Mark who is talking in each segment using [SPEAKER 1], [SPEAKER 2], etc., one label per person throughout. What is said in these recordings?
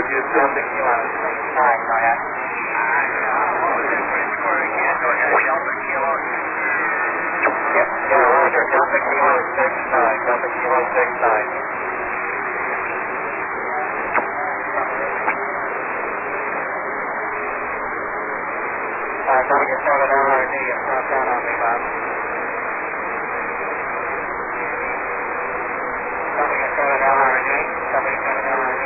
[SPEAKER 1] you Delta Kilo 69, go ahead. Yep, yeah, roger, Delta Kilo 69, Delta Kilo 69. W7 LRD, it's not down on me, Bob. W7 LRD, W7 LRD,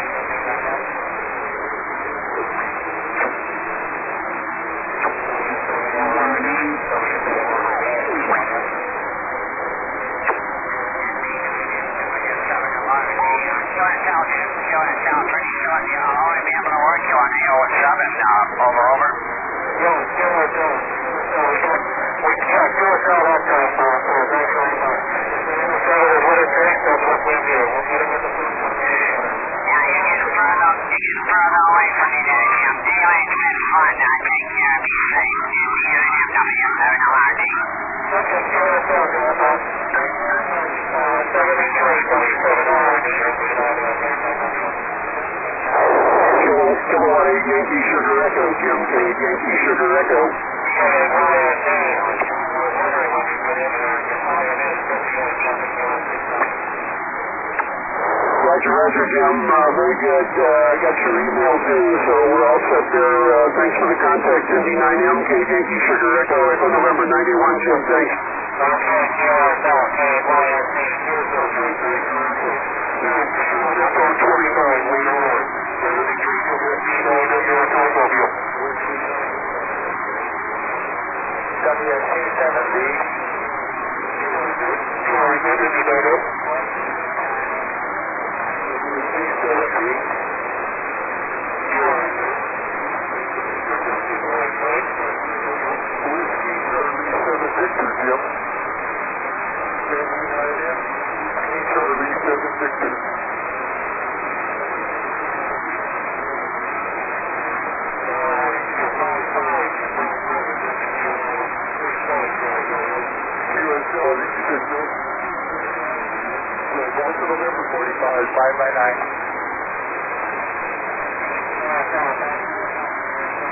[SPEAKER 1] Yankee Sugar Echo, Jim K. Yankee Sugar Echo. Roger, roger, Jim. Very good. I got your email too, so we're all set there. Thanks for the contact. Indy 9M, K. Yankee Sugar Echo, Echo November 91, Jim. Thanks. WSC-7B. November 45, 5 by 9.